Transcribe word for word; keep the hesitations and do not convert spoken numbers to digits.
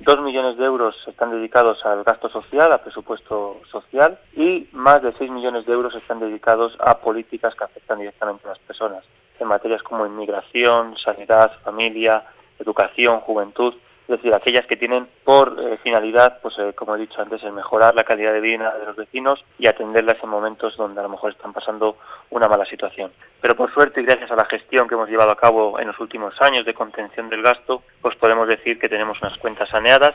Dos millones de euros están dedicados al gasto social, al presupuesto social, y más de seis millones de euros están dedicados a políticas que afectan directamente a las personas, en materias como inmigración, sanidad, familia, educación, juventud, es decir, aquellas que tienen por eh, finalidad, pues eh, como he dicho antes, el mejorar la calidad de vida de los vecinos y atenderlas en momentos donde a lo mejor están pasando una mala situación. Pero por suerte y gracias a la gestión que hemos llevado a cabo en los últimos años de contención del gasto, pues podemos decir que tenemos unas cuentas saneadas